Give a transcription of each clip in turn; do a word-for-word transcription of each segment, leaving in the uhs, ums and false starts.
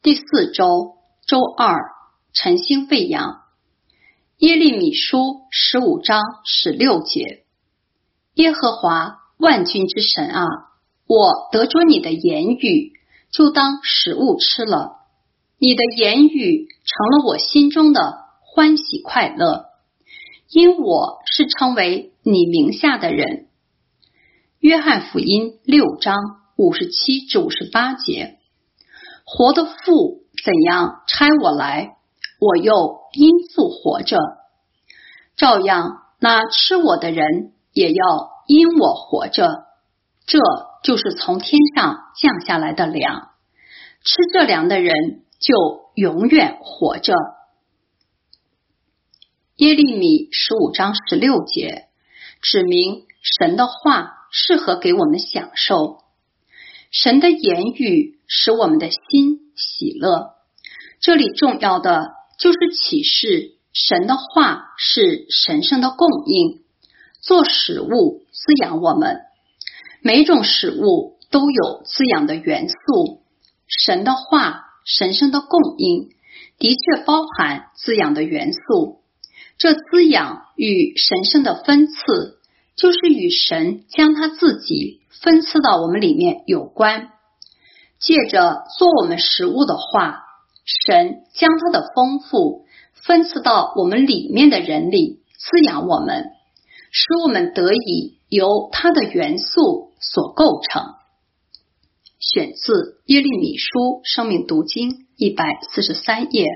第四周周二，晨星喂养。耶利米书十五章十六节，耶和华万军之神啊，我得着你的言语，就当食物吃了。你的言语成了我心中的欢喜快乐，因我是称为你名下的人。约翰福音六章五十七至五十八节，活的父怎样差我来，我又因父活着，照样那吃我的人也要因我活着。这就是从天上降下来的粮，吃这粮的人就永远活着。耶利米十五章十六节，指明神的话适合给我们享受，神的言语使我们的心喜乐。这里重要的就是启示神的话是神圣的供应，做食物滋养我们。每种食物都有滋养的元素，神的话神圣的供应的确包含滋养的元素。这滋养与神圣的分赐，就是与神将他自己分赐到我们里面有关。借着做我们食物的话，神将他的丰富分赐到我们里面的人里，滋养我们，使我们得以由他的元素所构成。选自耶利米书生命读经一百四十三页。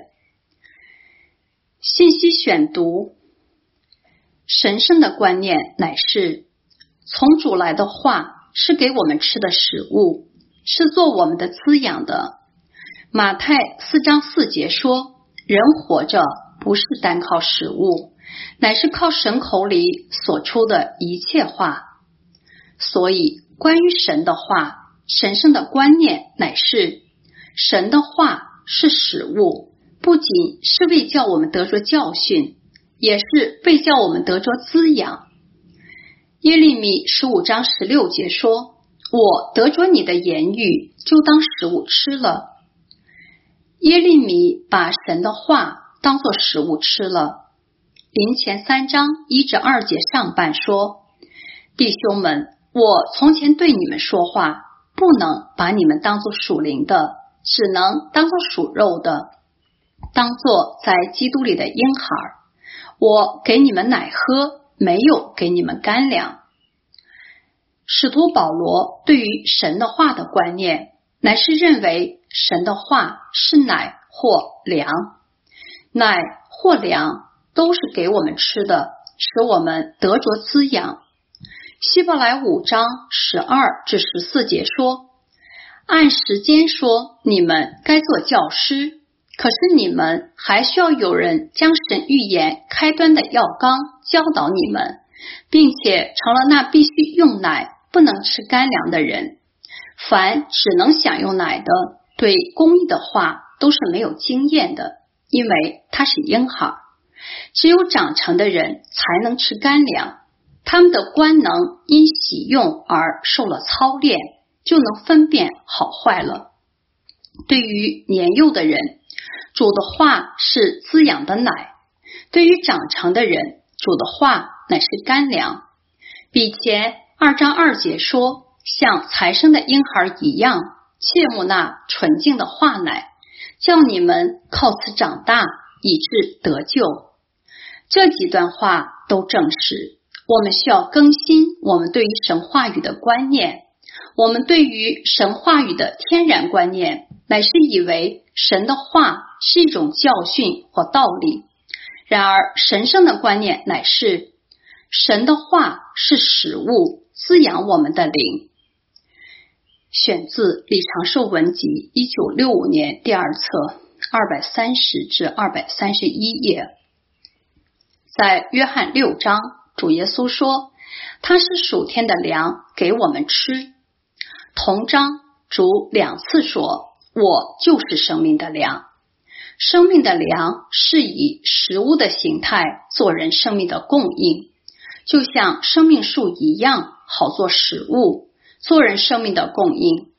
信息选读，神圣的观念乃是从主来的话，是给我们吃的食物，是做我们的滋养的。马太四章四节说，人活着不是单靠食物，乃是靠神口里所出的一切话。所以关于神的话，神圣的观念乃是神的话是食物，不仅是为叫我们得着教训，也是为叫我们得着滋养。耶利米十五章十六节说，我得着你的言语，就当食物吃了。耶利米把神的话当作食物吃了。林前三章一至二节上半说，弟兄们，我从前对你们说话，不能把你们当作属灵的，只能当作属肉的，当作在基督里的婴孩。我给你们奶喝，没有给你们干粮。使徒保罗对于神的话的观念，乃是认为神的话是奶或粮，奶或粮都是给我们吃的，使我们得着滋养。希伯来五章十二至十四节说，按时间说你们该做教师，可是你们还需要有人将神预言开端的要纲教导你们，并且成了那必须用奶不能吃干粮的人。凡只能享用奶的，对公义的话都是没有经验的，因为他是婴孩。只有长成的人才能吃干粮，他们的官能因喜用而受了操练，就能分辨好坏了。对于年幼的人，主的话是滋养的奶；对于长成的人，主的话乃是干粮。比前二章二节说，像才生的婴孩一样，切慕那纯净的话奶，叫你们靠此长大，以致得救。这几段话都证实，我们需要更新我们对于神话语的观念。我们对于神话语的天然观念，乃是以为神的话是一种教训或道理。然而神圣的观念乃是神的话是食物，滋养我们的灵。选自李长寿文集一九六五年第二册二百三十至二百三十一页。在约翰六章，主耶稣说，他是属天的粮给我们吃。同章主两次说，我就是生命的粮。生命的粮是以食物的形态做人生命的供应，就像生命树一样，好做食物，做人生命的供应。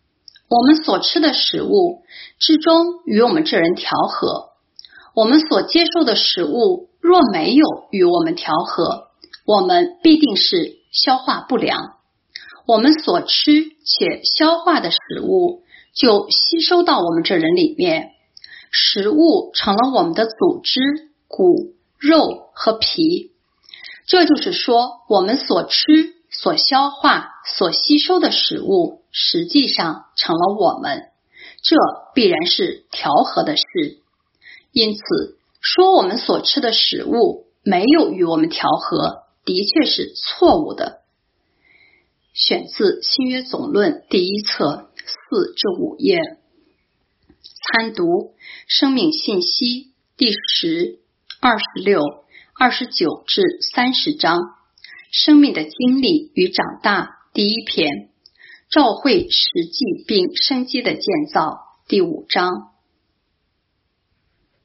我们所吃的食物之中与我们这人调和，我们所接受的食物若没有与我们调和，我们必定是消化不良。我们所吃且消化的食物就吸收到我们这人里面，食物成了我们的组织、骨、肉和皮。这就是说，我们所吃、所消化、所吸收的食物实际上成了我们，这必然是调和的事。因此，说我们所吃的食物没有与我们调和，的确是错误的。选自新约总论第一册四至五页。参读生命信息第十、二十六、二十九至三十章，生命的经历与长大第一篇，教会实际并生机的建造第五章。